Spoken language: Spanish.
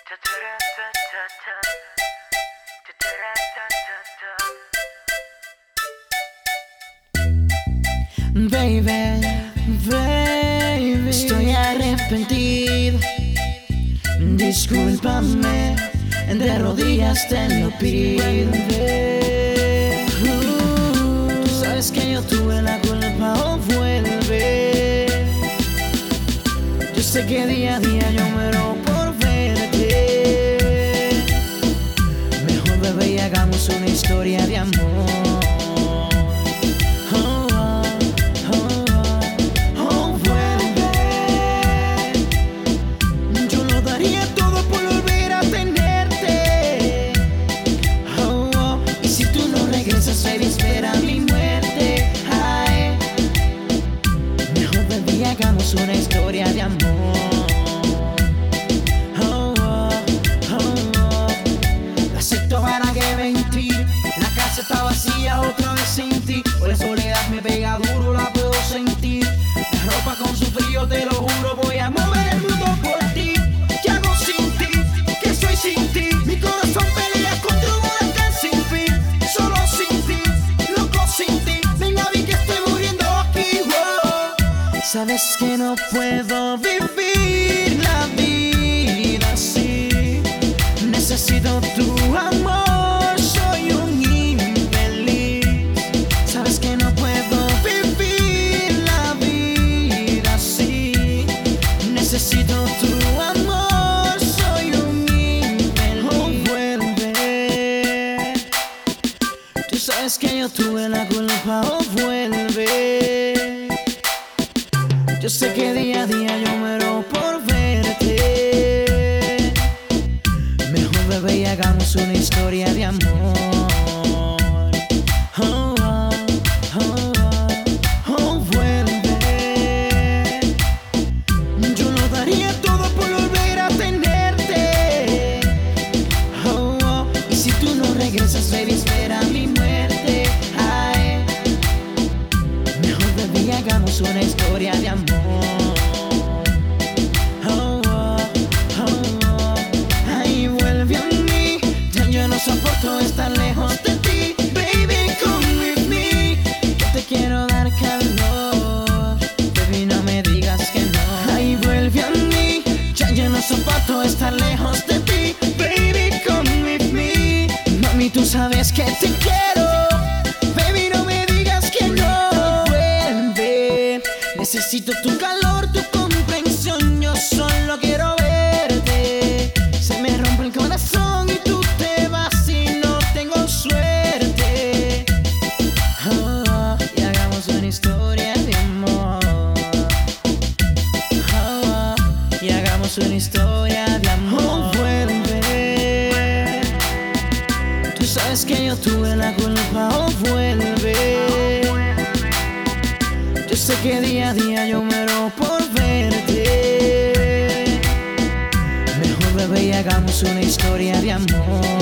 Baby, baby, estoy arrepentido. Discúlpame, de rodillas te lo pido. Tú sabes que yo tuve la culpa, oh vuelve. Yo sé que día a día yo muero por verte. Mejor bebé y hagamos una historia de amor. Hagamos una historia de amor. La acepto para que mentir. La casa está vacía otra vez sin ti. Por la soledad me pega duro, la puedo sentir. La ropa con su frío, te lo juro, voy a mover el mundo por ti. ¿Qué hago sin ti? ¿Qué soy sin ti? Mi corazón pelea contra un huracán sin fin. Solo sin ti, loco sin ti. Venga, vi que estoy muriendo aquí, wow. Sabes que no puedo vivir la vida así. Necesito tu amor, soy un infeliz. Sabes que no puedo vivir la vida así. Necesito tu amor, soy un infeliz. Oh, vuelve. Tú sabes que yo tuve la culpa, oh, vuelve. Yo sé que día a día yo muero por verte. Mejor bebé y hagamos una historia de amor. Oh, oh, oh, oh, vuelve. Yo lo daría todo por volver a tenerte. Oh, oh, y si tú no regresas, baby, espera mi muerte. Ay, mejor bebé y hagamos una historia de amor. Soporto estar lejos de ti, baby, come with me. Yo te quiero dar calor, baby, no me digas que no. Ay, vuelve a mí, ya yo no soporto estar lejos de ti, baby, come with me. Mami, tú sabes que te quiero, baby, no me digas que no. Vuelve, necesito tu calor, tu comprensión, yo solo quiero verte. Se me rompe el corazón y tú te vas. Suerte, oh, y hagamos una historia de amor. Oh, y hagamos una historia de amor. Oh, vuelve. Tú sabes que yo tuve la culpa, oh, vuelve. Yo sé que día a día yo muero por verte. Mejor bebé y hagamos una historia de amor.